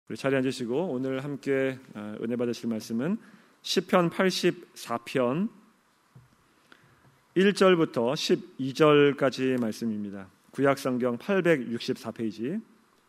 우리 자리에 앉으시고 오늘 함께 은혜 받으실 말씀은 시편 84편 1절부터 12절까지 말씀입니다. 구약성경 864페이지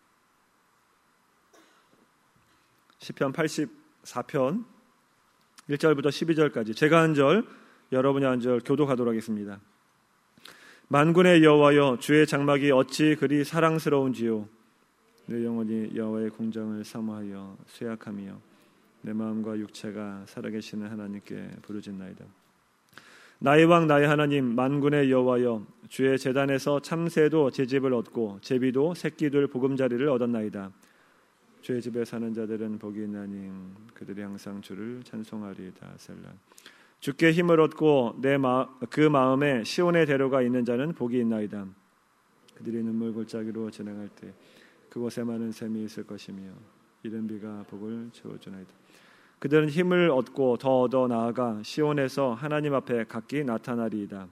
시편 84편 1절부터 12절까지 제가 한 절, 여러분이 한 절 교독하도록 하겠습니다. 만군의 여호와여, 주의 장막이 어찌 그리 사랑스러운지요. 내 영혼이 여호와의 공장을 사모하여 쇠약하며 내 마음과 육체가 살아계시는 하나님께 부르짖나이다. 나의 왕 나의 하나님, 만군의 여호와여, 주의 제단에서 참새도 제집을 얻고 제비도 새끼들 보금자리를 얻었나이다. 주의 집에 사는 자들은 복이 있나니 그들이 항상 주를 찬송하리이다. 셀라. 주께 힘을 얻고 그 마음에 시온의 대로가 있는 자는 복이 있나이다. 그들이 눈물 골짜기로 지나갈 때 그곳에 많은 샘이 있을 것이며 이른 비가 복을 채워주나이다. 그들은 힘을 얻고 더 얻어 나아가 시온에서 하나님 앞에 각기 나타나리이다.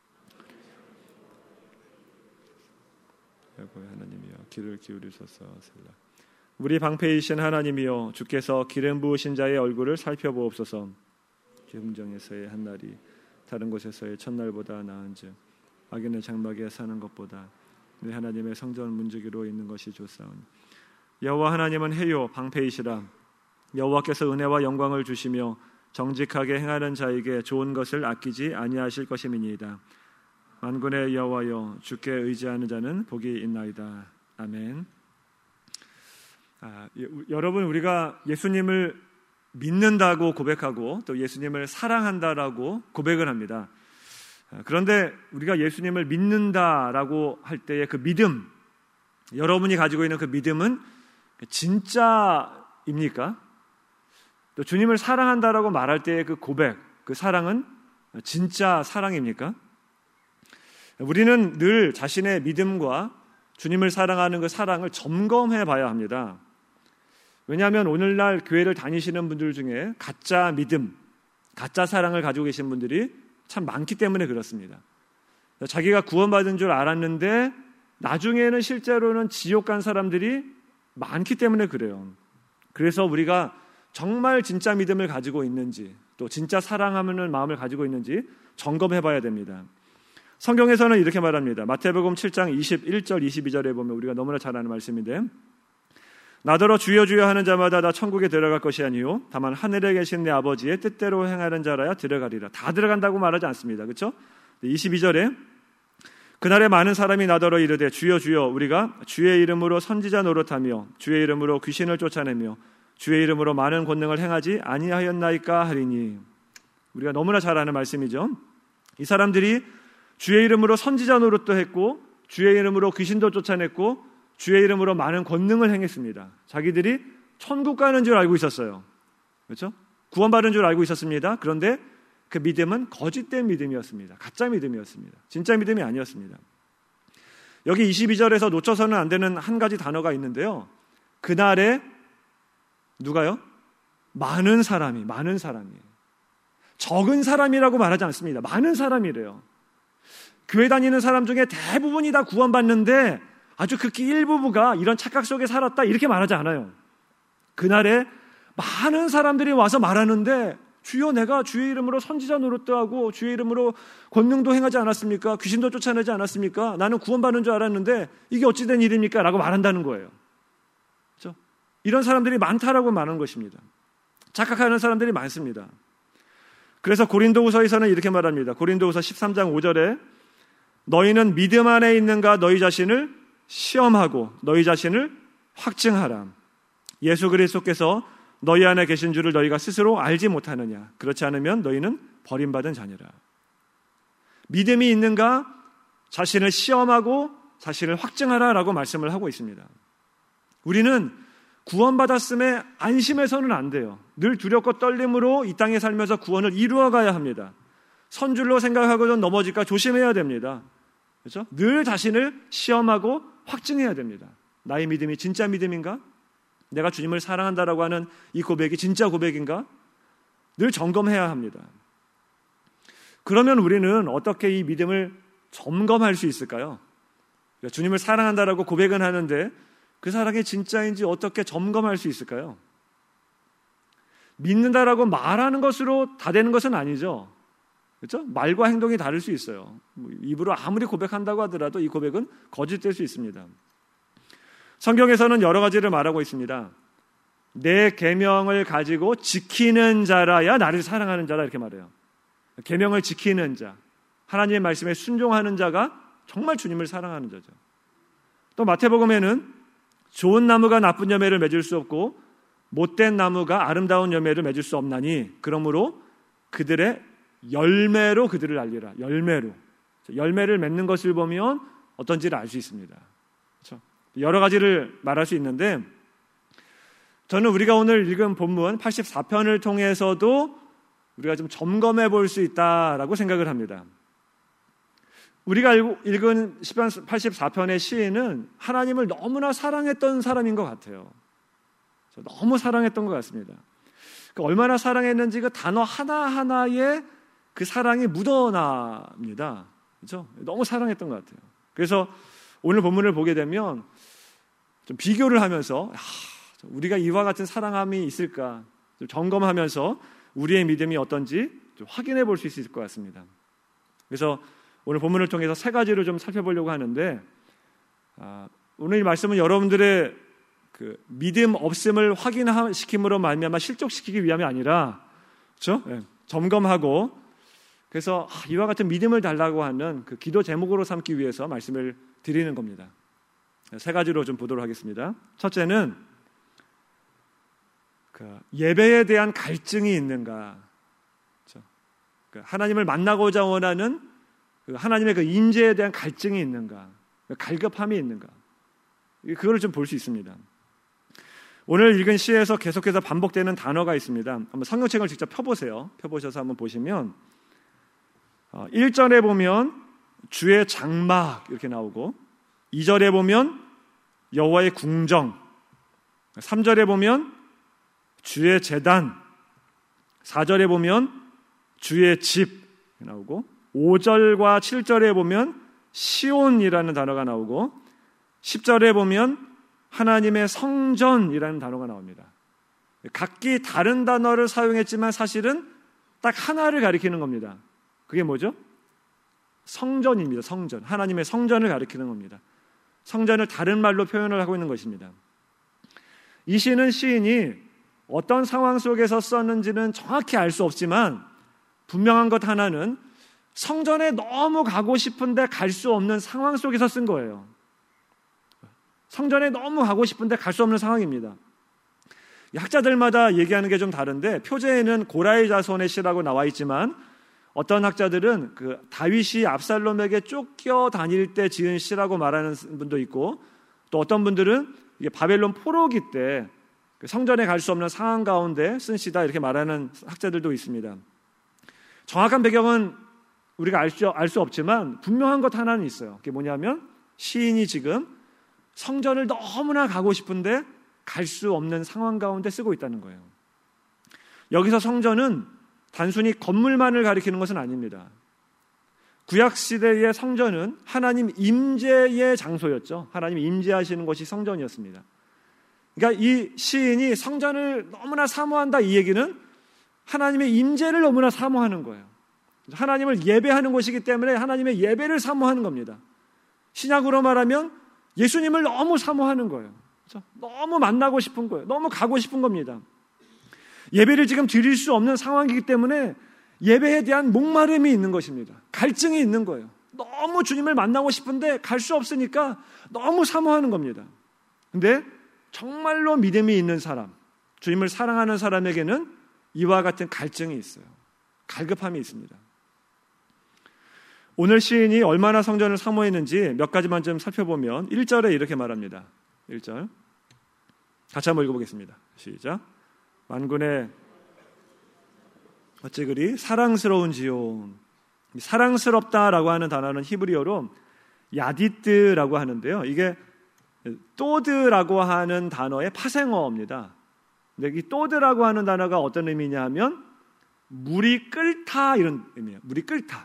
여호와 하나님이여, 귀를 기울이소서. 셀라. 우리 방패이신 하나님이여, 주께서 기름 부으신 자의 얼굴을 살펴보옵소서. 흥정에서의 한날이 다른 곳에서의 첫날보다 나은즉 악인의 장막에 사는 것보다 내 하나님의 성전 문지기로 있는 것이 좋사오니. 여호와 하나님은 해요 방패이시라. 여호와께서 은혜와 영광을 주시며 정직하게 행하는 자에게 좋은 것을 아끼지 아니하실 것임이니이다. 만군의 여호와여, 주께 의지하는 자는 복이 있나이다. 아멘. 여러분, 우리가 예수님을 믿는다고 고백하고 또 예수님을 사랑한다라고 고백을 합니다. 그런데 우리가 예수님을 믿는다라고 할 때의 그 믿음, 여러분이 가지고 있는 그 믿음은 진짜입니까? 또 주님을 사랑한다라고 말할 때의 그 고백, 그 사랑은 진짜 사랑입니까? 우리는 늘 자신의 믿음과 주님을 사랑하는 그 사랑을 점검해 봐야 합니다. 왜냐하면 오늘날 교회를 다니시는 분들 중에 가짜 믿음, 가짜 사랑을 가지고 계신 분들이 참 많기 때문에 그렇습니다. 자기가 구원받은 줄 알았는데 나중에는 실제로는 지옥 간 사람들이 많기 때문에 그래요. 그래서 우리가 정말 진짜 믿음을 가지고 있는지, 또 진짜 사랑하는 마음을 가지고 있는지 점검해 봐야 됩니다. 성경에서는 이렇게 말합니다. 마태복음 7장 21절 22절에 보면 우리가 너무나 잘 아는 말씀인데, 나더러 주여 주여 하는 자마다 다 천국에 들어갈 것이 아니요 다만 하늘에 계신 내 아버지의 뜻대로 행하는 자라야 들어가리라. 다 들어간다고 말하지 않습니다. 그렇죠? 22절에 그날에 많은 사람이 나더러 이르되 주여 주여 우리가 주의 이름으로 선지자 노릇하며 주의 이름으로 귀신을 쫓아내며 주의 이름으로 많은 권능을 행하지 아니하였나이까 하리니. 우리가 너무나 잘 아는 말씀이죠. 이 사람들이 주의 이름으로 선지자 노릇도 했고 주의 이름으로 귀신도 쫓아냈고 주의 이름으로 많은 권능을 행했습니다. 자기들이 천국 가는 줄 알고 있었어요. 그렇죠? 구원받은 줄 알고 있었습니다. 그런데 그 믿음은 거짓된 믿음이었습니다. 가짜 믿음이었습니다. 진짜 믿음이 아니었습니다. 여기 22절에서 놓쳐서는 안 되는 한 가지 단어가 있는데요. 그날에 누가요? 많은 사람이. 적은 사람이라고 말하지 않습니다. 많은 사람이래요. 교회 다니는 사람 중에 대부분이 다 구원받는데 아주 극히 일부가 이런 착각 속에 살았다 이렇게 말하지 않아요. 그날에 많은 사람들이 와서 말하는데 주여 내가 주의 이름으로 선지자 노릇도 하고 주의 이름으로 권능도 행하지 않았습니까? 귀신도 쫓아내지 않았습니까? 나는 구원받는 줄 알았는데 이게 어찌 된 일입니까? 라고 말한다는 거예요. 그렇죠? 이런 사람들이 많다라고 말하는 것입니다. 착각하는 사람들이 많습니다. 그래서 고린도후서에서는 이렇게 말합니다. 고린도후서 13장 5절에 너희는 믿음 안에 있는가 너희 자신을 시험하고 너희 자신을 확증하라. 예수 그리스도께서 너희 안에 계신 줄을 너희가 스스로 알지 못하느냐. 그렇지 않으면 너희는 버림받은 자녀라. 믿음이 있는가 자신을 시험하고 자신을 확증하라 라고 말씀을 하고 있습니다. 우리는 구원받았음에 안심해서는 안 돼요. 늘 두렵고 떨림으로 이 땅에 살면서 구원을 이루어가야 합니다. 선줄로 생각하고도 넘어질까 조심해야 됩니다. 그렇죠? 늘 자신을 시험하고 확증해야 됩니다. 나의 믿음이 진짜 믿음인가? 내가 주님을 사랑한다라고 하는 이 고백이 진짜 고백인가? 늘 점검해야 합니다. 그러면 우리는 어떻게 이 믿음을 점검할 수 있을까요? 주님을 사랑한다라고 고백은 하는데 그 사랑이 진짜인지 어떻게 점검할 수 있을까요? 믿는다라고 말하는 것으로 다 되는 것은 아니죠. 그렇죠? 말과 행동이 다를 수 있어요. 입으로 아무리 고백한다고 하더라도 이 고백은 거짓될 수 있습니다. 성경에서는 여러 가지를 말하고 있습니다. 내 계명을 가지고 지키는 자라야 나를 사랑하는 자라 이렇게 말해요. 계명을 지키는 자, 하나님의 말씀에 순종하는 자가 정말 주님을 사랑하는 자죠. 또 마태복음에는 좋은 나무가 나쁜 열매를 맺을 수 없고 못된 나무가 아름다운 열매를 맺을 수 없나니 그러므로 그들의 열매로 그들을 알리라. 열매를 맺는 것을 보면 어떤지를 알 수 있습니다. 그렇죠? 여러 가지를 말할 수 있는데 저는 우리가 오늘 읽은 본문 84편을 통해서도 우리가 좀 점검해 볼 수 있다라고 생각을 합니다. 우리가 읽은 시편 84편의 시인은 하나님을 너무나 사랑했던 사람인 것 같아요. 너무 사랑했던 것 같습니다. 얼마나 사랑했는지 그 단어 하나하나에 그 사랑이 묻어납니다. 그렇죠? 너무 사랑했던 것 같아요. 그래서 오늘 본문을 보게 되면 좀 비교를 하면서 우리가 이와 같은 사랑함이 있을까 좀 점검하면서 우리의 믿음이 어떤지 좀 확인해 볼 수 있을 것 같습니다. 그래서 오늘 본문을 통해서 세 가지를 좀 살펴보려고 하는데 오늘 이 말씀은 여러분들의 그 믿음 없음을 확인시킴으로 말미암아 실족시키기 위함이 아니라 그렇죠? 네, 점검하고 그래서 이와 같은 믿음을 달라고 하는 그 기도 제목으로 삼기 위해서 말씀을 드리는 겁니다. 세 가지로 좀 보도록 하겠습니다. 첫째는 그 예배에 대한 갈증이 있는가? 그렇죠? 그 하나님을 만나고자 원하는 그 하나님의 그 임재에 대한 갈증이 있는가? 그 갈급함이 있는가? 그거를 좀 볼 수 있습니다. 오늘 읽은 시에서 계속해서 반복되는 단어가 있습니다. 한번 성경책을 직접 펴보세요. 펴보셔서 한번 보시면 1절에 보면 주의 장막 이렇게 나오고 2절에 보면 여호와의 궁정 3절에 보면 주의 제단 4절에 보면 주의 집 나오고 5절과 7절에 보면 시온이라는 단어가 나오고 10절에 보면 하나님의 성전이라는 단어가 나옵니다. 각기 다른 단어를 사용했지만 사실은 딱 하나를 가리키는 겁니다. 그게 뭐죠? 성전입니다. 성전. 하나님의 성전을 가리키는 겁니다. 성전을 다른 말로 표현을 하고 있는 것입니다. 이 시는 시인이 어떤 상황 속에서 썼는지는 정확히 알 수 없지만 분명한 것 하나는 성전에 너무 가고 싶은데 갈 수 없는 상황 속에서 쓴 거예요. 성전에 너무 가고 싶은데 갈 수 없는 상황입니다. 학자들마다 얘기하는 게 좀 다른데 표제에는 고라의 자손의 시라고 나와 있지만 어떤 학자들은 그 다윗이 압살롬에게 쫓겨 다닐 때 지은 시라고 말하는 분도 있고 또 어떤 분들은 이게 바벨론 포로기 때 성전에 갈 수 없는 상황 가운데 쓴 시다 이렇게 말하는 학자들도 있습니다. 정확한 배경은 우리가 알 수 없지만 분명한 것 하나는 있어요. 그게 뭐냐면 시인이 지금 성전을 너무나 가고 싶은데 갈 수 없는 상황 가운데 쓰고 있다는 거예요. 여기서 성전은 단순히 건물만을 가리키는 것은 아닙니다. 구약시대의 성전은 하나님 임재의 장소였죠. 하나님 임재하시는 곳이 성전이었습니다. 그러니까 이 시인이 성전을 너무나 사모한다 이 얘기는 하나님의 임재를 너무나 사모하는 거예요. 하나님을 예배하는 곳이기 때문에 하나님의 예배를 사모하는 겁니다. 신약으로 말하면 예수님을 너무 사모하는 거예요. 그렇죠? 너무 만나고 싶은 거예요. 너무 가고 싶은 겁니다. 예배를 지금 드릴 수 없는 상황이기 때문에 예배에 대한 목마름이 있는 것입니다. 갈증이 있는 거예요. 너무 주님을 만나고 싶은데 갈 수 없으니까 너무 사모하는 겁니다. 근데 정말로 믿음이 있는 사람, 주님을 사랑하는 사람에게는 이와 같은 갈증이 있어요. 갈급함이 있습니다. 오늘 시인이 얼마나 성전을 사모했는지 몇 가지만 좀 살펴보면 1절에 이렇게 말합니다. 1절 같이 한번 읽어보겠습니다. 시작. 만군의 어찌 그리 사랑스러운 지온. 사랑스럽다라고 하는 단어는 히브리어로 야디트라고 하는데요. 이게 또드라고 하는 단어의 파생어입니다. 근데 이 또드라고 하는 단어가 어떤 의미냐 하면 물이 끓다 이런 의미예요. 물이 끓다.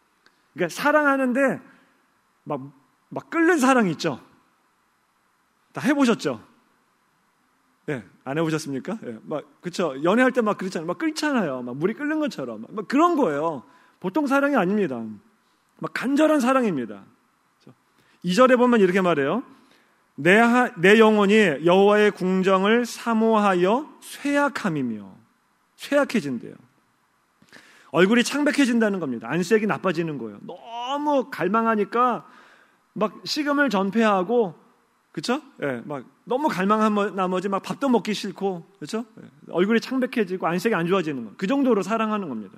그러니까 사랑하는데 막 끓는 사랑이 있죠. 다 해보셨죠? 예, 안 해보셨습니까? 예, 그쵸. 연애할 때 그렇잖아요. 끓잖아요. 물이 끓는 것처럼. 그런 거예요. 보통 사랑이 아닙니다. 간절한 사랑입니다. 2절에 보면 이렇게 말해요. 내 영혼이 여호와의 궁정을 사모하여 쇠약해진대요. 얼굴이 창백해진다는 겁니다. 안색이 나빠지는 거예요. 너무 갈망하니까 식음을 전폐하고, 그렇죠? 예, 너무 갈망한 나머지 밥도 먹기 싫고, 그렇죠? 예, 얼굴이 창백해지고 안색이 안 좋아지는 거. 그 정도로 사랑하는 겁니다.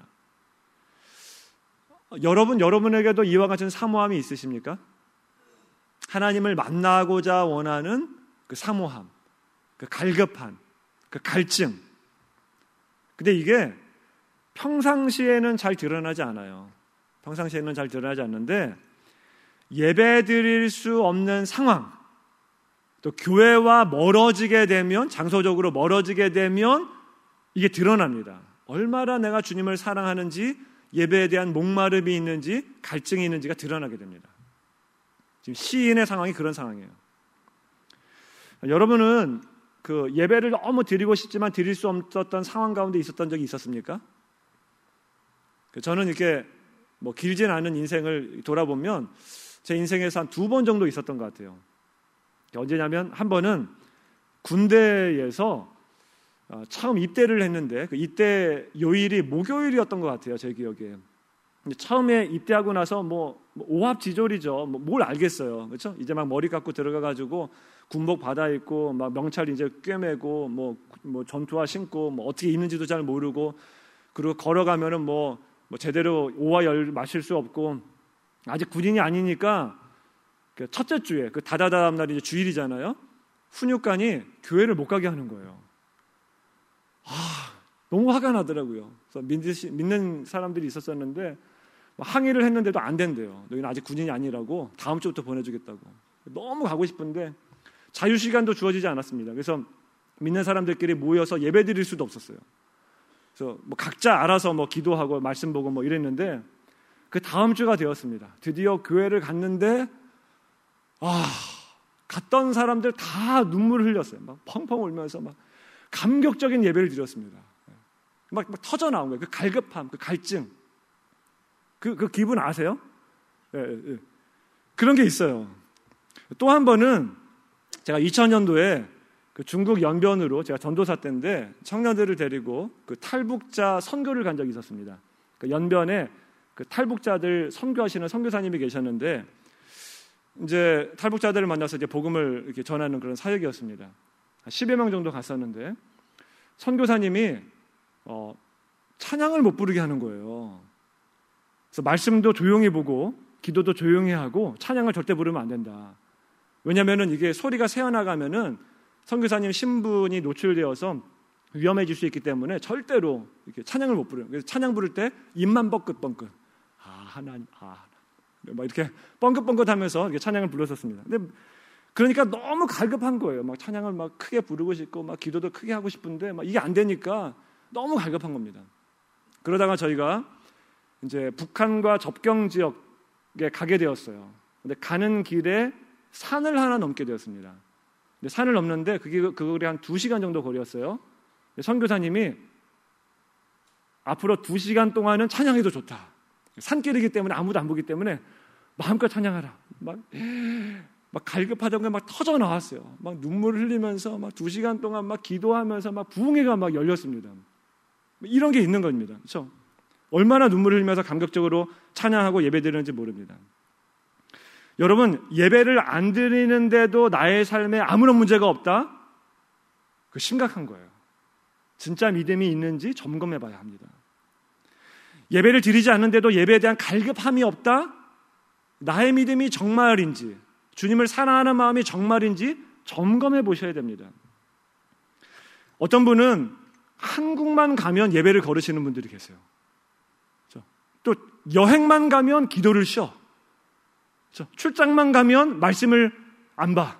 여러분에게도 이와 같은 사모함이 있으십니까? 하나님을 만나고자 원하는 그 사모함, 그 갈급한, 그 갈증. 근데 이게 평상시에는 잘 드러나지 않아요. 평상시에는 잘 드러나지 않는데 예배 드릴 수 없는 상황, 또 교회와 멀어지게 되면, 장소적으로 멀어지게 되면 이게 드러납니다. 얼마나 내가 주님을 사랑하는지, 예배에 대한 목마름이 있는지, 갈증이 있는지가 드러나게 됩니다. 지금 시인의 상황이 그런 상황이에요. 여러분은 그 예배를 너무 드리고 싶지만 드릴 수 없었던 상황 가운데 있었던 적이 있었습니까? 저는 이렇게 길진 않은 인생을 돌아보면 제 인생에서 한 2번 정도 있었던 것 같아요. 언제냐면 한 번은 군대에서 처음 입대를 했는데 그 입대 요일이 목요일이었던 것 같아요. 제 기억에. 처음에 입대하고 나서 오합지졸이죠. 뭘 알겠어요. 그렇죠? 이제 머리 깎고 들어가가지고 군복 받아 입고 명찰 이제 꿰매고 전투화 신고 어떻게 입는지도 잘 모르고, 그리고 걸어가면은 제대로 오와 열 마실 수 없고, 아직 군인이 아니니까 그 첫째 주에 그 다다다음 날이 이제 주일이잖아요. 훈육관이 교회를 못 가게 하는 거예요. 너무 화가 나더라고요. 그래서 믿는 사람들이 있었었는데 항의를 했는데도 안 된대요. 너희는 아직 군인이 아니라고, 다음 주부터 보내주겠다고. 너무 가고 싶은데 자유시간도 주어지지 않았습니다. 그래서 믿는 사람들끼리 모여서 예배 드릴 수도 없었어요. 그래서 각자 알아서 기도하고 말씀 보고 이랬는데, 그 다음 주가 되었습니다. 드디어 교회를 갔는데 갔던 사람들 다 눈물을 흘렸어요. 펑펑 울면서 감격적인 예배를 드렸습니다. 터져 나온 거예요. 그 갈급함, 그 갈증, 그 기분 아세요? 예. 그런 게 있어요. 또 한 번은 제가 2000년도에 그 중국 연변으로, 제가 전도사 때인데 청년들을 데리고 그 탈북자 선교를 간 적이 있었습니다. 그 연변에 그 탈북자들 선교하시는 선교사님이 계셨는데, 이제 탈북자들을 만나서 이제 복음을 이렇게 전하는 그런 사역이었습니다. 한 10여 명 정도 갔었는데 선교사님이 찬양을 못 부르게 하는 거예요. 그래서 말씀도 조용히 보고 기도도 조용히 하고 찬양을 절대 부르면 안 된다. 왜냐하면은 이게 소리가 새어나가면은 선교사님 신분이 노출되어서 위험해질 수 있기 때문에 절대로 이렇게 찬양을 못 부르요. 그래서 찬양 부를 때 입만 뻥긋뻥긋, 하나님, 이렇게 뻥긋뻥긋하면서 이렇게 찬양을 불렀었습니다. 근데 그러니까 너무 갈급한 거예요. 찬양을 크게 부르고 싶고 기도도 크게 하고 싶은데 이게 안 되니까 너무 갈급한 겁니다. 그러다가 저희가 이제 북한과 접경 지역에 가게 되었어요. 근데 가는 길에 산을 하나 넘게 되었습니다. 근데 산을 넘는데 그게 한 2시간 정도 거리였어요. 선교사님이 앞으로 2시간 동안은 찬양해도 좋다. 산길이기 때문에 아무도 안 보기 때문에 마음껏 찬양하라. 막 갈급하던 게 터져 나왔어요. 눈물을 흘리면서 2시간 동안 기도하면서 부흥회가 열렸습니다. 이런 게 있는 겁니다. 그렇죠? 얼마나 눈물을 흘리면서 감격적으로 찬양하고 예배드리는지 모릅니다. 여러분, 예배를 안 드리는데도 나의 삶에 아무런 문제가 없다? 그 심각한 거예요. 진짜 믿음이 있는지 점검해 봐야 합니다. 예배를 드리지 않는데도 예배에 대한 갈급함이 없다? 나의 믿음이 정말인지, 주님을 사랑하는 마음이 정말인지 점검해 보셔야 됩니다. 어떤 분은 한국만 가면 예배를 거르시는 분들이 계세요. 또 여행만 가면 기도를 쉬어. 출장만 가면 말씀을 안 봐.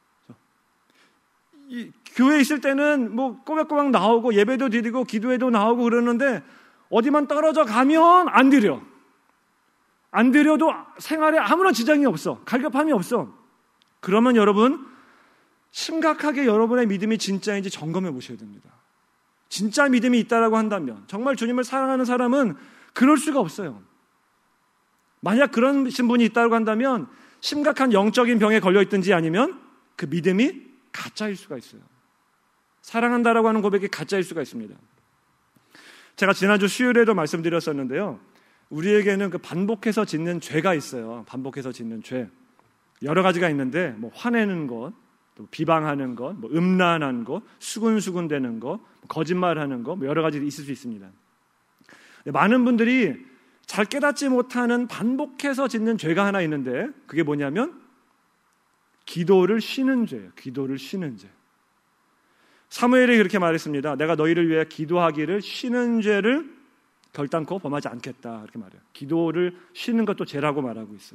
교회에 있을 때는 꼬박꼬박 나오고 예배도 드리고 기도회도 나오고 그러는데 어디만 떨어져 가면 안 드려. 안 드려도 생활에 아무런 지장이 없어. 갈급함이 없어. 그러면 여러분, 심각하게 여러분의 믿음이 진짜인지 점검해 보셔야 됩니다. 진짜 믿음이 있다라고 한다면, 정말 주님을 사랑하는 사람은 그럴 수가 없어요. 만약 그런 분이 있다고 한다면 심각한 영적인 병에 걸려있든지 아니면 그 믿음이 가짜일 수가 있어요. 사랑한다라고 하는 고백이 가짜일 수가 있습니다. 제가 지난주 수요일에도 말씀드렸었는데요. 우리에게는 그 반복해서 짓는 죄가 있어요. 반복해서 짓는 죄. 여러 가지가 있는데 뭐 화내는 것, 또 비방하는 것, 뭐 음란한 것, 수군수군대는 것, 거짓말하는 것, 뭐 여러 가지 있을 수 있습니다. 많은 분들이 잘 깨닫지 못하는 반복해서 짓는 죄가 하나 있는데 그게 뭐냐면 기도를 쉬는 죄예요. 기도를 쉬는 죄. 사무엘이 그렇게 말했습니다. 내가 너희를 위해 기도하기를 쉬는 죄를 결단코 범하지 않겠다. 이렇게 말해요. 기도를 쉬는 것도 죄라고 말하고 있어요.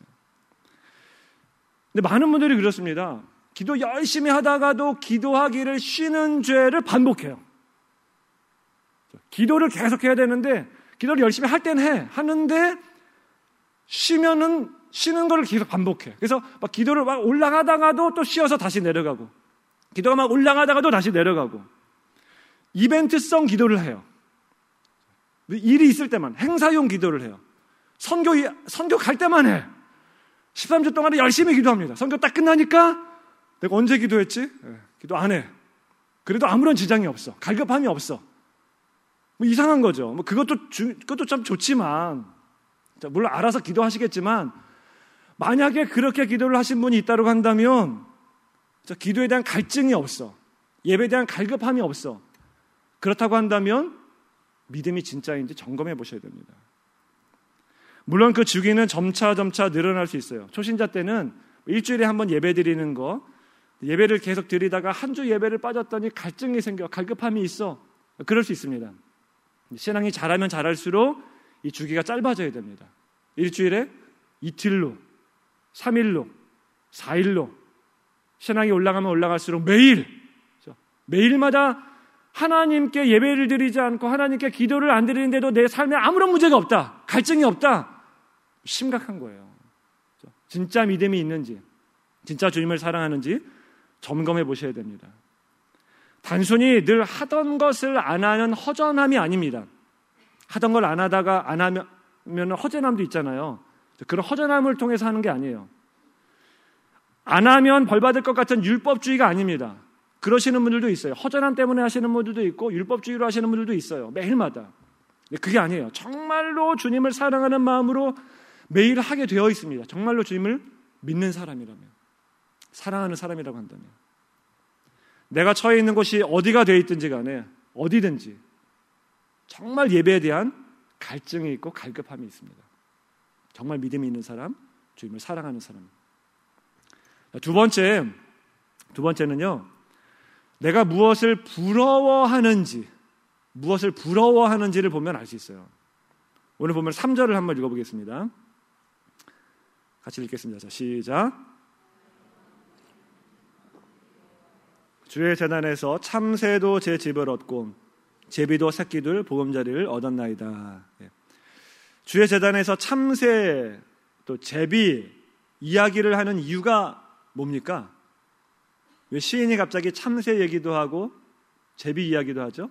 근데 많은 분들이 그렇습니다. 기도 열심히 하다가도 기도하기를 쉬는 죄를 반복해요. 기도를 계속 해야 되는데 기도를 열심히 할 때는 해. 하는데 쉬면은 쉬는 걸 계속 반복해. 그래서 막 기도를 막 올라가다가도 또 쉬어서 다시 내려가고, 기도가 막 올라가다가도 다시 내려가고, 이벤트성 기도를 해요. 일이 있을 때만, 행사용 기도를 해요. 선교 갈 때만 해. 13주 동안에 열심히 기도합니다. 선교 딱 끝나니까 내가 언제 기도했지? 기도 안 해. 그래도 아무런 지장이 없어. 갈급함이 없어. 뭐 이상한 거죠. 뭐 그것도 참 좋지만, 물론 알아서 기도하시겠지만, 만약에 그렇게 기도를 하신 분이 있다고 한다면, 기도에 대한 갈증이 없어. 예배에 대한 갈급함이 없어. 그렇다고 한다면 믿음이 진짜인지 점검해 보셔야 됩니다. 물론 그 주기는 점차 늘어날 수 있어요. 초신자 때는 일주일에 한 번 예배 드리는 거, 예배를 계속 드리다가 한 주 예배를 빠졌더니 갈증이 생겨, 갈급함이 있어. 그럴 수 있습니다. 신앙이 잘하면 잘할수록 이 주기가 짧아져야 됩니다. 일주일에 이틀로, 3일로, 4일로 신앙이 올라가면 올라갈수록 매일마다 하나님께 예배를 드리지 않고 하나님께 기도를 안 드리는데도 내 삶에 아무런 문제가 없다, 갈증이 없다, 심각한 거예요. 진짜 믿음이 있는지, 진짜 주님을 사랑하는지 점검해 보셔야 됩니다. 단순히 늘 하던 것을 안 하는 허전함이 아닙니다. 하던 걸 안 하다가 안 하면 허전함도 있잖아요. 그런 허전함을 통해서 하는 게 아니에요. 안 하면 벌 받을 것 같은 율법주의가 아닙니다. 그러시는 분들도 있어요. 허전함 때문에 하시는 분들도 있고 율법주의로 하시는 분들도 있어요. 매일마다. 그게 아니에요. 정말로 주님을 사랑하는 마음으로 매일 하게 되어 있습니다. 정말로 주님을 믿는 사람이라면, 사랑하는 사람이라고 한다면, 내가 처해 있는 곳이 어디가 되어 있든지 간에 어디든지 정말 예배에 대한 갈증이 있고 갈급함이 있습니다. 정말 믿음이 있는 사람, 주님을 사랑하는 사람. 두 번째는요, 내가 무엇을 부러워하는지를 보면 알 수 있어요. 오늘 보면 3절을 한번 읽어보겠습니다. 같이 읽겠습니다. 자, 시작. 주의 재단에서 참새도 제 집을 얻고 제비도 새끼들 보금자리를 얻었나이다. 주의 재단에서 참새 또 제비 이야기를 하는 이유가 뭡니까? 왜 시인이 갑자기 참새 얘기도 하고 제비 이야기도 하죠?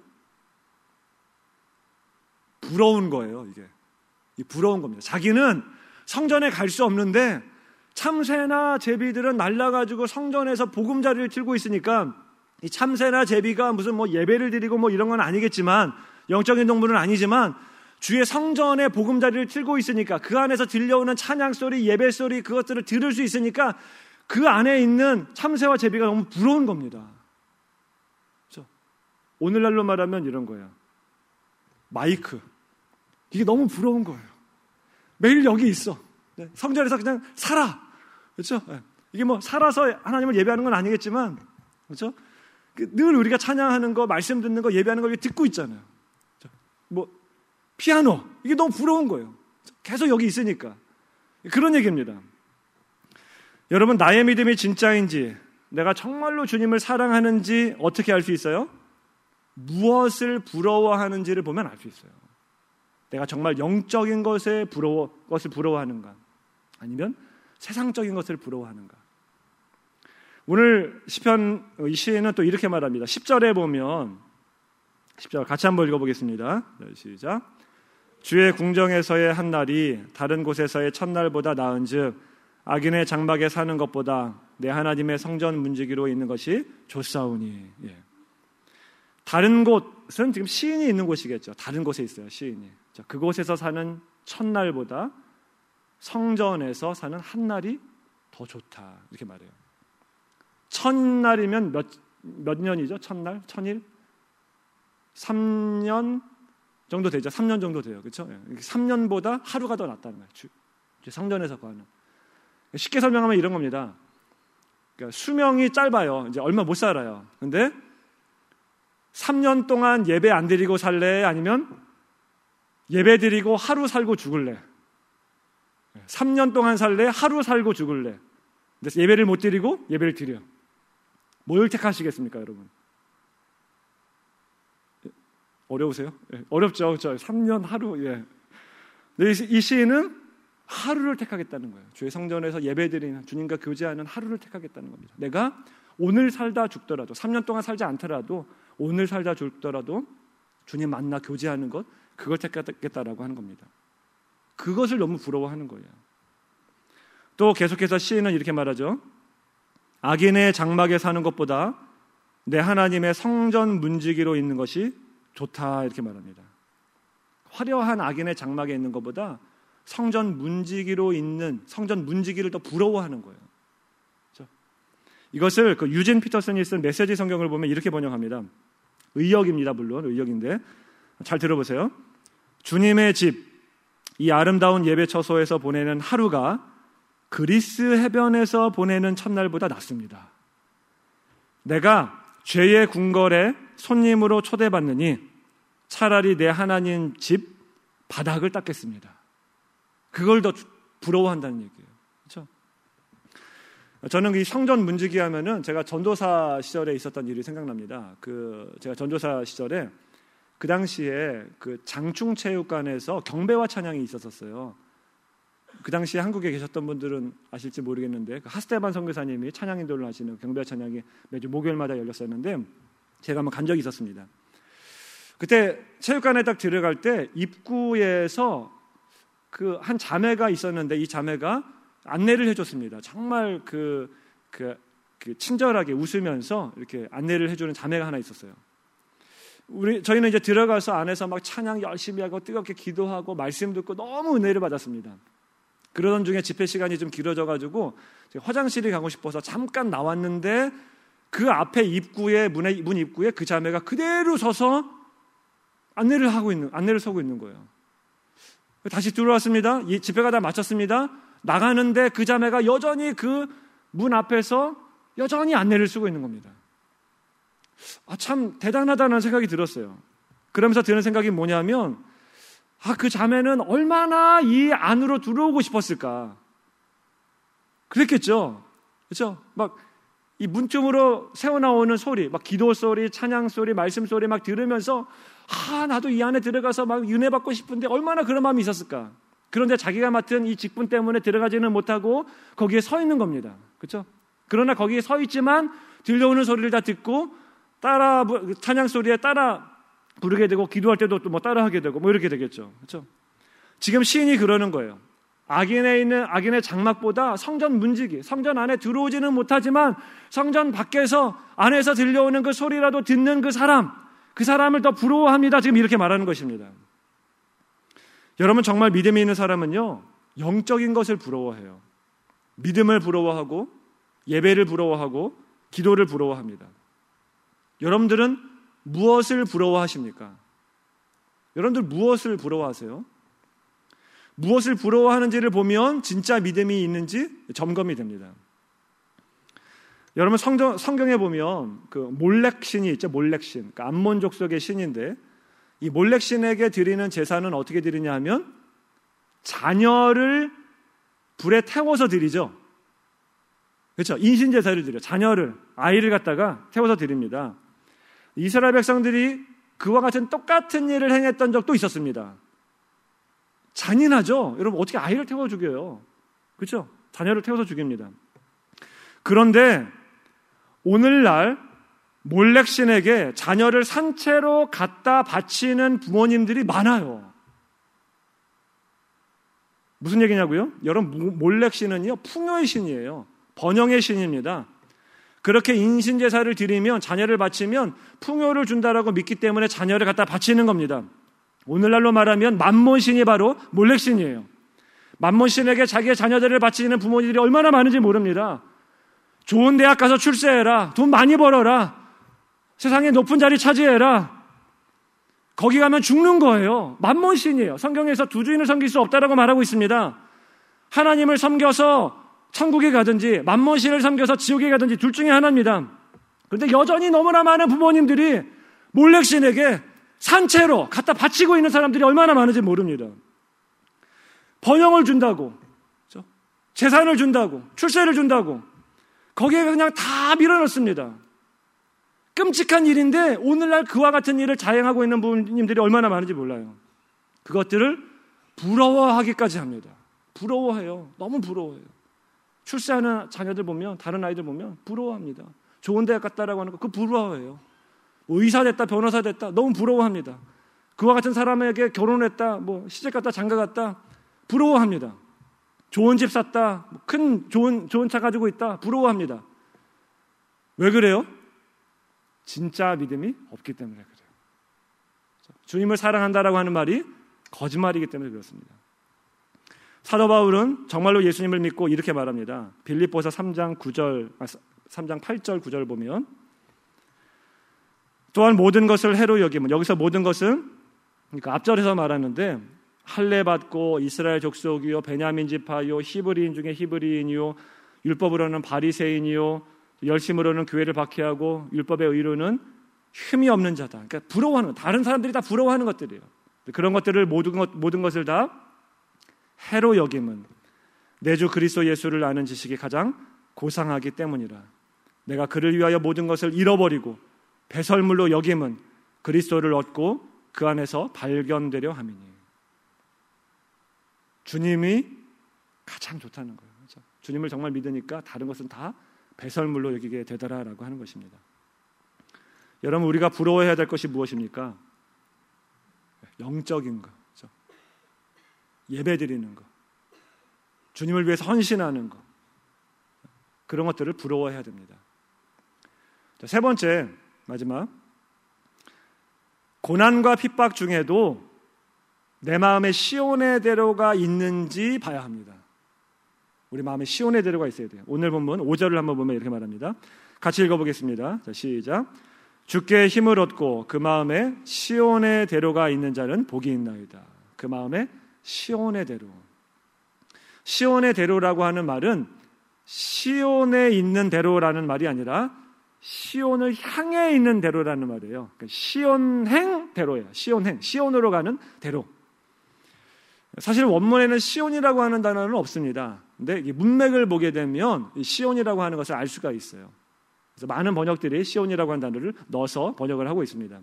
부러운 거예요. 이게 부러운 겁니다. 자기는 성전에 갈 수 없는데 참새나 제비들은 날라가지고 성전에서 보금자리를 틀고 있으니까 이 참새나 제비가 무슨 뭐 예배를 드리고 뭐 이런 건 아니겠지만, 영적인 동물은 아니지만 주의 성전에 보금자리를 틀고 있으니까 그 안에서 들려오는 찬양 소리, 예배 소리, 그것들을 들을 수 있으니까 그 안에 있는 참새와 제비가 너무 부러운 겁니다. 그렇죠? 오늘날로 말하면 이런 거예요. 마이크. 이게 너무 부러운 거예요. 매일 여기 있어. 성전에서 그냥 살아. 그렇죠? 이게 뭐 살아서 하나님을 예배하는 건 아니겠지만, 그렇죠? 늘 우리가 찬양하는 거, 말씀 듣는 거, 예배하는 걸 듣고 있잖아요. 뭐 피아노, 이게 너무 부러운 거예요. 계속 여기 있으니까. 그런 얘기입니다. 여러분, 나의 믿음이 진짜인지, 내가 정말로 주님을 사랑하는지 어떻게 알 수 있어요? 무엇을 부러워하는지를 보면 알 수 있어요. 내가 정말 영적인 것을 부러워하는가, 아니면 세상적인 것을 부러워하는가. 오늘 시편 이 시에는 또 이렇게 말합니다. 10절에 보면 10절 같이 한번 읽어보겠습니다. 시작. 주의 궁정에서의 한 날이 다른 곳에서의 첫날보다 나은즉 악인의 장막에 사는 것보다 내 하나님의 성전 문지기로 있는 것이 좋사오니. 예. 다른 곳은 지금 시인이 있는 곳이겠죠. 다른 곳에 있어요, 시인이. 자, 그곳에서 사는 첫날보다 성전에서 사는 한 날이 더 좋다. 이렇게 말해요. 첫날이면 몇 년이죠? 첫날? 천일? 3년 정도 되죠. 3년 정도 돼요. 그렇죠? 3년보다 하루가 더 낫다는 거예요. 성전에서 거하는. 쉽게 설명하면 이런 겁니다. 그러니까 수명이 짧아요. 이제 얼마 못 살아요. 근데 3년 동안 예배 안 드리고 살래? 아니면 예배 드리고 하루 살고 죽을래? 3년 동안 살래? 하루 살고 죽을래? 근데 예배를 못 드리고 예배를 드려. 뭘 택하시겠습니까, 여러분? 어려우세요? 어렵죠, 그렇죠? 3년 하루. 예. 이 시인은 하루를 택하겠다는 거예요. 주의 성전에서 예배드리는 주님과 교제하는 하루를 택하겠다는 겁니다. 내가 오늘 살다 죽더라도 3년 동안 살지 않더라도 오늘 살다 죽더라도 주님 만나 교제하는 것 그걸 택하겠다라고 하는 겁니다. 그것을 너무 부러워하는 거예요. 또 계속해서 시인은 이렇게 말하죠. 악인의 장막에 사는 것보다 내 하나님의 성전 문지기로 있는 것이 좋다 이렇게 말합니다. 화려한 악인의 장막에 있는 것보다 성전 문지기로 있는 성전 문지기를 더 부러워하는 거예요. 그렇죠? 이것을 그 유진 피터슨이 쓴 메시지 성경을 보면 이렇게 번역합니다. 의역입니다. 물론 의역인데 잘 들어보세요. 주님의 집, 이 아름다운 예배 처소에서 보내는 하루가 그리스 해변에서 보내는 첫날보다 낫습니다. 내가 죄의 궁궐에 손님으로 초대받느니 차라리 내 하나님 집 바닥을 닦겠습니다. 그걸 더 부러워한다는 얘기예요. 그렇죠? 저는 이 성전 문지기 하면은 제가 전도사 시절에 있었던 일이 생각납니다. 제가 전도사 시절에 그 당시에 그 장충체육관에서 경배와 찬양이 있었어요. 그 당시에 한국에 계셨던 분들은 아실지 모르겠는데 그 하스테반 선교사님이 찬양 인도를 하시는 경배와 찬양이 매주 목요일마다 열렸었는데 제가 한번 간 적이 있었습니다. 그때 체육관에 딱 들어갈 때 입구에서 그 한 자매가 있었는데 이 자매가 안내를 해줬습니다. 정말 그 친절하게 웃으면서 이렇게 안내를 해주는 자매가 하나 있었어요. 저희는 이제 들어가서 안에서 막 찬양 열심히 하고 뜨겁게 기도하고 말씀 듣고 너무 은혜를 받았습니다. 그러던 중에 집회 시간이 좀 길어져가지고 화장실이 가고 싶어서 잠깐 나왔는데 그 앞에 입구에 문 입구에 그 자매가 그대로 서서 안내를 서고 있는 거예요. 다시 들어왔습니다. 이 집회가 다 마쳤습니다. 나가는데 그 자매가 여전히 그 문 앞에서 여전히 안내를 쓰고 있는 겁니다. 참 대단하다는 생각이 들었어요. 그러면서 드는 생각이 뭐냐면 그 자매는 얼마나 이 안으로 들어오고 싶었을까. 그랬겠죠. 그렇죠? 막 이 문틈으로 새어나오는 소리, 막 기도 소리, 찬양 소리, 말씀 소리 막 들으면서 나도 이 안에 들어가서 막 은혜 받고 싶은데 얼마나 그런 마음이 있었을까. 그런데 자기가 맡은 이 직분 때문에 들어가지는 못하고 거기에 서 있는 겁니다. 그렇죠? 그러나 거기에 서 있지만 들려오는 소리를 다 듣고 찬양 소리에 따라 부르게 되고 기도할 때도 또 뭐 따라하게 되고 뭐 이렇게 되겠죠. 그렇죠? 지금 시인이 그러는 거예요. 악인의 장막보다 성전 문지기, 성전 안에 들어오지는 못하지만 성전 밖에서 안에서 들려오는 그 소리라도 듣는 그 사람을 더 부러워합니다. 지금 이렇게 말하는 것입니다. 여러분 정말 믿음이 있는 사람은요 영적인 것을 부러워해요. 믿음을 부러워하고 예배를 부러워하고 기도를 부러워합니다. 여러분들은 무엇을 부러워하십니까? 여러분들 무엇을 부러워하세요? 무엇을 부러워하는지를 보면 진짜 믿음이 있는지 점검이 됩니다. 여러분 성경에 보면 그 몰렉신이 있죠. 몰렉신. 그러니까 암몬 족속의 신인데 이 몰렉신에게 드리는 제사는 어떻게 드리냐 하면 자녀를 불에 태워서 드리죠. 그렇죠. 인신제사를 드려요. 아이를 갖다가 태워서 드립니다. 이스라엘 백성들이 그와 같은 똑같은 일을 행했던 적도 있었습니다. 잔인하죠? 여러분 어떻게 아이를 태워 죽여요? 그렇죠? 자녀를 태워서 죽입니다. 그런데 오늘날 몰렉신에게 자녀를 산채로 갖다 바치는 부모님들이 많아요. 무슨 얘기냐고요? 여러분, 몰렉신은요, 풍요의 신이에요. 번영의 신입니다. 그렇게 인신제사를 드리면, 자녀를 바치면 풍요를 준다라고 믿기 때문에 자녀를 갖다 바치는 겁니다. 오늘날로 말하면 만몬신이 바로 몰렉신이에요. 만몬신에게 자기의 자녀들을 바치는 부모님들이 얼마나 많은지 모릅니다. 좋은 대학 가서 출세해라. 돈 많이 벌어라. 세상에 높은 자리 차지해라. 거기 가면 죽는 거예요. 만몬신이에요. 성경에서 두 주인을 섬길 수 없다라고 말하고 있습니다. 하나님을 섬겨서 천국에 가든지 만몬신을 섬겨서 지옥에 가든지 둘 중에 하나입니다. 그런데 여전히 너무나 많은 부모님들이 몰렉신에게 산채로 갖다 바치고 있는 사람들이 얼마나 많은지 모릅니다. 번영을 준다고, 재산을 준다고, 출세를 준다고 거기에 그냥 다 밀어넣습니다. 끔찍한 일인데 오늘날 그와 같은 일을 자행하고 있는 부모님들이 얼마나 많은지 몰라요. 그것들을 부러워하기까지 합니다. 부러워해요. 너무 부러워해요. 출세하는 자녀들 보면, 다른 아이들 보면 부러워합니다. 좋은 대학 갔다라고 하는 거 그거 부러워해요. 뭐 의사 됐다, 변호사 됐다, 너무 부러워합니다. 그와 같은 사람에게 결혼했다, 뭐 시집 갔다, 장가 갔다, 부러워합니다. 좋은 집 샀다, 큰 좋은 차 가지고 있다, 부러워합니다. 왜 그래요? 진짜 믿음이 없기 때문에 그래요. 주님을 사랑한다라고 하는 말이 거짓말이기 때문에 그렇습니다. 사도 바울은 정말로 예수님을 믿고 이렇게 말합니다. 빌립보서 3장 8절 9절 보면 또한 모든 것을 해로 여김은, 여기서 모든 것은 그러니까 앞절에서 말하는데 할례받고 이스라엘 족속이요 베냐민 지파요 히브리인 중에 히브리인이요 율법으로는 바리새인이요 열심으로는 교회를 박해하고 율법의 의로는 흠이 없는 자다. 그러니까 부러워하는, 다른 사람들이 다 부러워하는 것들이에요. 그런 것들을 모든 것을 다 해로 여김은 내 주 그리스도 예수를 아는 지식이 가장 고상하기 때문이라. 내가 그를 위하여 모든 것을 잃어버리고 배설물로 여김은 그리스도를 얻고 그 안에서 발견되려 함이니. 주님이 가장 좋다는 거예요. 그렇죠? 주님을 정말 믿으니까 다른 것은 다 배설물로 여기게 되더라라고 하는 것입니다. 여러분, 우리가 부러워해야 될 것이 무엇입니까? 영적인 거, 그렇죠? 예배 드리는 거, 주님을 위해서 헌신하는 거, 그런 것들을 부러워해야 됩니다. 자, 세 번째, 마지막, 고난과 핍박 중에도 내 마음에 시온의 대로가 있는지 봐야 합니다. 우리 마음에 시온의 대로가 있어야 돼요. 오늘 본문 5절을 한번 보면 이렇게 말합니다. 같이 읽어보겠습니다. 자, 시작. 주께 힘을 얻고 그 마음에 시온의 대로가 있는 자는 복이 있나이다. 그 마음에 시온의 대로. 시온의 대로라고 하는 말은 시온에 있는 대로라는 말이 아니라 시온을 향해 있는 대로라는 말이에요. 그러니까 시온행 대로예요. 시온행, 시온으로 가는 대로. 사실 원문에는 시온이라고 하는 단어는 없습니다. 근데 문맥을 보게 되면 시온이라고 하는 것을 알 수가 있어요. 그래서 많은 번역들이 시온이라고 하는 단어를 넣어서 번역을 하고 있습니다.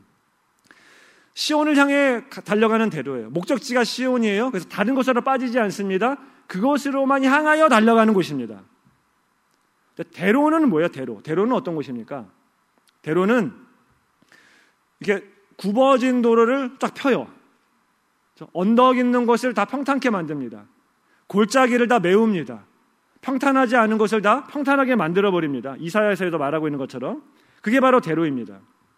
시온을 향해 달려가는 대로예요. 목적지가 시온이에요. 그래서 다른 곳으로 빠지지 않습니다. 그곳으로만 향하여 달려가는 곳입니다. 대로는 뭐예요? 대로는 어떤 곳입니까? 대로는 이렇게 굽어진 도로를 쫙 펴요. 언덕 있는 곳을 다 평탄케 만듭니다. 골짜기를 다 메웁니다. 평탄하지 않은 곳을 다 평탄하게 만들어버립니다. 이사야서에도 말하고 있는 것처럼 그게 바로 대로입니다.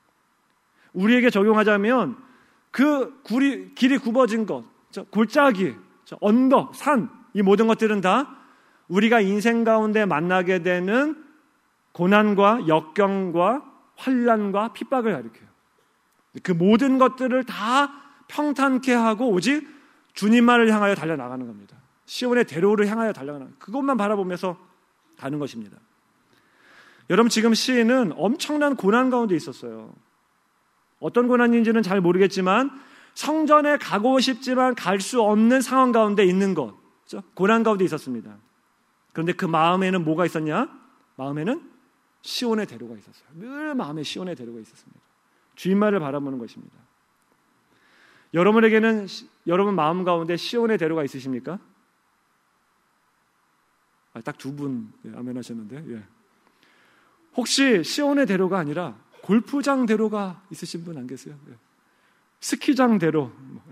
우리에게 적용하자면 그 길이 굽어진 것, 골짜기, 언덕, 산, 이 모든 것들은 다 우리가 인생 가운데 만나게 되는 고난과 역경과 환난과 핍박을 가리켜요. 그 모든 것들을 다 평탄케 하고 오직 주님만을 향하여 달려나가는 겁니다. 시온의 대로를 향하여 달려가는, 그것만 바라보면서 가는 것입니다. 여러분, 지금 시인은 엄청난 고난 가운데 있었어요. 어떤 고난인지는 잘 모르겠지만 성전에 가고 싶지만 갈 수 없는 상황 가운데 있는 것, 그렇죠? 고난 가운데 있었습니다. 그런데 그 마음에는 뭐가 있었냐? 마음에는 시온의 대로가 있었어요. 늘 마음에 시온의 대로가 있었습니다. 주님만을 바라보는 것입니다. 여러분에게는 여러분 마음 가운데 시온의 대로가 있으십니까? 딱 두 분 아멘 하셨는데, 예. 혹시 시온의 대로가 아니라 골프장 대로가 있으신 분 안 계세요? 스키장 대로.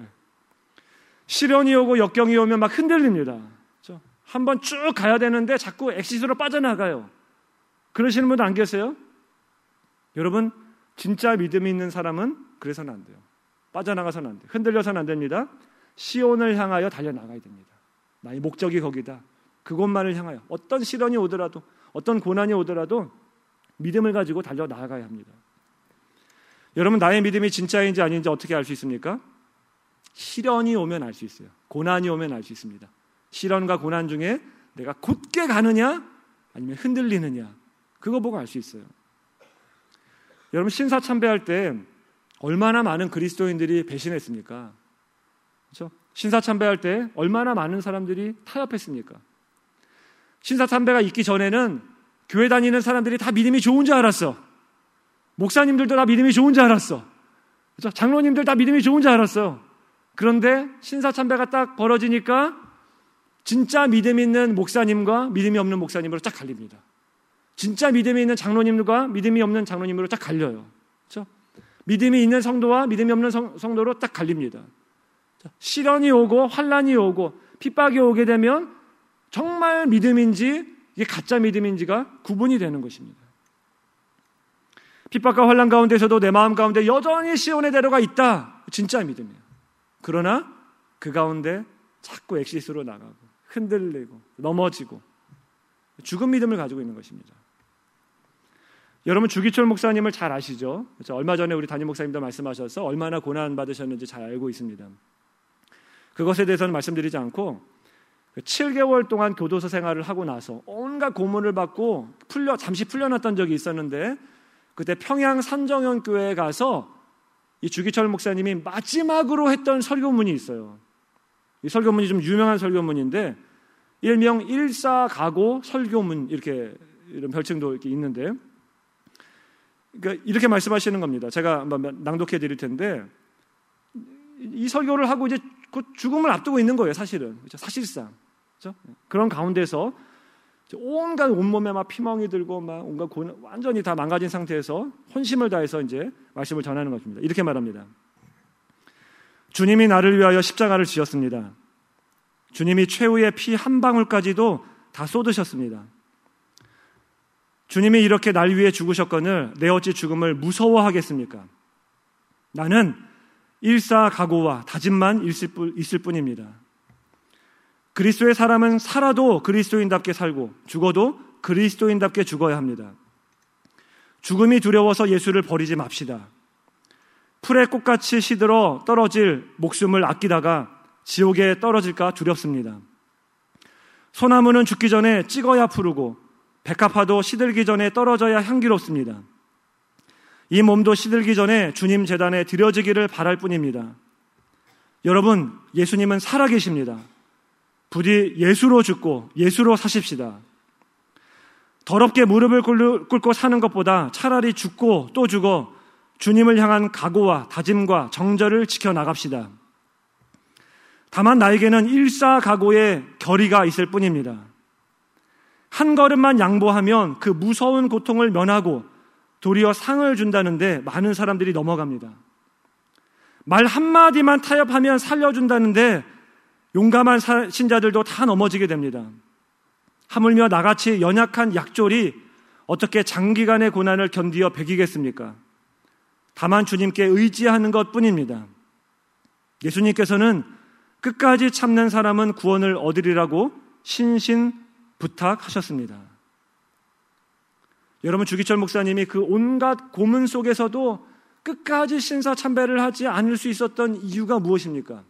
시련이 오고 역경이 오면 막 흔들립니다. 한번 쭉 가야 되는데 자꾸 엑시스로 빠져나가요. 그러시는 분 안 계세요? 여러분, 진짜 믿음이 있는 사람은 그래서는 안 돼요. 빠져나가서는 안 돼요. 흔들려서는 안 됩니다. 시온을 향하여 달려나가야 됩니다. 나의 목적이 거기다. 그곳만을 향하여 어떤 시련이 오더라도, 어떤 고난이 오더라도 믿음을 가지고 달려나가야 합니다. 여러분, 나의 믿음이 진짜인지 아닌지 어떻게 알 수 있습니까? 시련이 오면 알 수 있어요. 고난이 오면 알 수 있습니다. 시련과 고난 중에 내가 곧게 가느냐 아니면 흔들리느냐, 그거 보고 알 수 있어요. 여러분, 신사참배할 때 얼마나 많은 그리스도인들이 배신했습니까? 그렇죠? 신사참배할 때 얼마나 많은 사람들이 타협했습니까? 신사참배가 있기 전에는 교회 다니는 사람들이 다 믿음이 좋은 줄 알았어. 목사님들도 다 믿음이 좋은 줄 알았어. 그렇죠? 장로님들 다 믿음이 좋은 줄 알았어요. 그런데 신사참배가 딱 벌어지니까 진짜 믿음 있는 목사님과 믿음이 없는 목사님으로 딱 갈립니다. 진짜 믿음이 있는 장로님과 믿음이 없는 장로님으로 딱 갈려요. 그렇죠? 믿음이 있는 성도와 믿음이 없는 성도로 딱 갈립니다. 시련이 오고 환난이 오고 핍박이 오게 되면 정말 믿음인지 이게 가짜 믿음인지가 구분이 되는 것입니다. 핍박과 환난 가운데서도 내 마음 가운데 여전히 시온의 대로가 있다. 진짜 믿음이에요. 그러나 그 가운데 자꾸 엑시스로 나가고 흔들리고 넘어지고 죽은 믿음을 가지고 있는 것입니다. 여러분, 주기철 목사님을 잘 아시죠? 그렇죠? 얼마 전에 우리 담임 목사님도 말씀하셔서 얼마나 고난 받으셨는지 잘 알고 있습니다. 그것에 대해서는 말씀드리지 않고 7개월 동안 교도소 생활을 하고 나서 온갖 고문을 받고 잠시 풀려났던 적이 있었는데, 그때 평양 산정현 교회에 가서 이 주기철 목사님이 마지막으로 했던 설교문이 있어요. 이 설교문이 좀 유명한 설교문인데 일명 일사가고 설교문, 이런 별칭도 이렇게 있는데, 그러니까 이렇게 말씀하시는 겁니다. 제가 한번 낭독해 드릴 텐데, 이 설교를 하고 이제 그 죽음을 앞두고 있는 거예요, 사실은. 그렇죠? 사실상. 그렇죠? 그런 가운데서 온갖 온몸에 막 피멍이 들고 막 온갖 완전히 다 망가진 상태에서 혼심을 다해서 이제 말씀을 전하는 것입니다. 이렇게 말합니다. 주님이 나를 위하여 십자가를 지었습니다. 주님이 최후의 피 한 방울까지도 다 쏟으셨습니다. 주님이 이렇게 날 위해 죽으셨거늘 내 어찌 죽음을 무서워하겠습니까? 나는 일사각오와 다짐만 있을 뿐입니다. 그리스도의 사람은 살아도 그리스도인답게 살고 죽어도 그리스도인답게 죽어야 합니다. 죽음이 두려워서 예수를 버리지 맙시다. 풀의 꽃같이 시들어 떨어질 목숨을 아끼다가 지옥에 떨어질까 두렵습니다. 소나무는 죽기 전에 찍어야 푸르고 백합화도 시들기 전에 떨어져야 향기롭습니다. 이 몸도 시들기 전에 주님 제단에 드려지기를 바랄 뿐입니다. 여러분, 예수님은 살아계십니다. 부디 예수로 죽고 예수로 사십시다. 더럽게 무릎을 꿇고 사는 것보다 차라리 죽고 또 죽어 주님을 향한 각오와 다짐과 정절을 지켜나갑시다. 다만 나에게는 일사각오의 결의가 있을 뿐입니다. 한 걸음만 양보하면 그 무서운 고통을 면하고 도리어 상을 준다는데 많은 사람들이 넘어갑니다. 말 한마디만 타협하면 살려준다는데 용감한 신자들도 다 넘어지게 됩니다. 하물며 나같이 연약한 약졸이 어떻게 장기간의 고난을 견디어 배기겠습니까? 다만 주님께 의지하는 것뿐입니다. 예수님께서는 끝까지 참는 사람은 구원을 얻으리라고 신신 부탁하셨습니다. 여러분, 주기철 목사님이 그 온갖 고문 속에서도 끝까지 신사참배를 하지 않을 수 있었던 이유가 무엇입니까?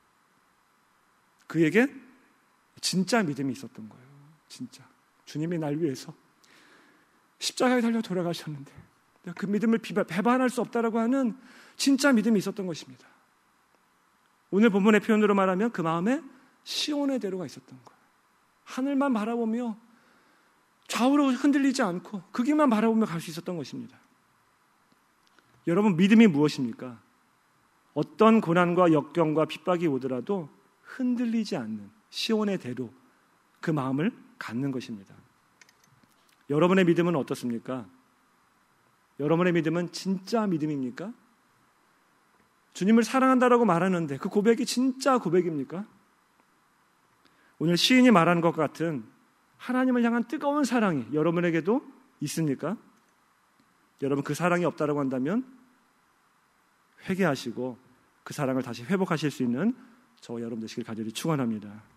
그에게 진짜 믿음이 있었던 거예요. 진짜. 주님이 날 위해서 십자가에 달려 돌아가셨는데 그 믿음을 배반할 수 없다라고 하는 진짜 믿음이 있었던 것입니다. 오늘 본문의 표현으로 말하면 그 마음에 시온의 대로가 있었던 거예요. 하늘만 바라보며 좌우로 흔들리지 않고 그 길만 바라보며 갈 수 있었던 것입니다. 여러분, 믿음이 무엇입니까? 어떤 고난과 역경과 핍박이 오더라도 흔들리지 않는 시온의 대로, 그 마음을 갖는 것입니다. 여러분의 믿음은 어떻습니까? 여러분의 믿음은 진짜 믿음입니까? 주님을 사랑한다라고 말하는데 그 고백이 진짜 고백입니까? 오늘 시인이 말하는 것 같은 하나님을 향한 뜨거운 사랑이 여러분에게도 있습니까? 여러분 그 사랑이 없다라고 한다면 회개하시고 그 사랑을 다시 회복하실 수 있는 저와 여러분 되시길 간절히 축원합니다.